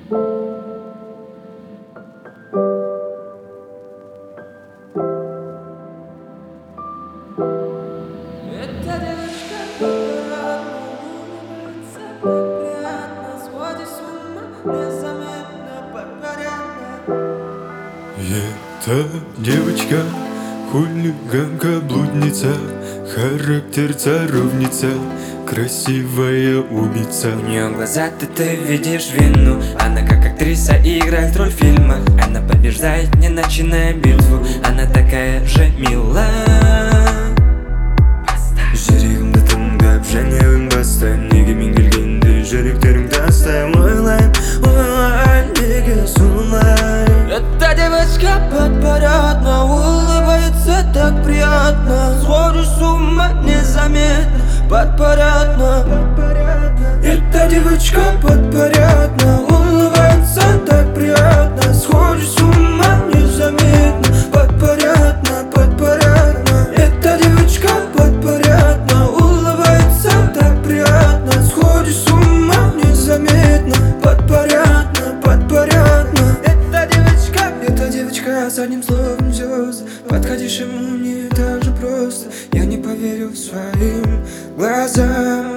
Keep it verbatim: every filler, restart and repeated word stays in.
Эта девочка хулиганка, блудница, характер царовница, красивая убийца. У нее глаза, ты, ты видишь вину. Она как актриса играет роль в фильмах. Она побеждает, не начиная битву. Она такая же милая. Жүрегімді тыңдап және үнбастайым. Неге мен келгенде жүректеріңді астайым. Ойлайым, ойлайым, неге солай. Эта девочка подпорядна, улыбается так приятно. Сходишь с ума незаметно, подпорядна. Эта девочка подпорядна, улыбается так приятно. Сходишь с ума незаметно, подпорядна, подпорядна. Эта девочка подпорядна, улыбается так приятно. Сходишь с ума незаметно, подпорядна, подпорядна. Эта девочка, эта девочка с одним словом звезд. Подходишь ему не так же просто. Я не поверю своим глазам.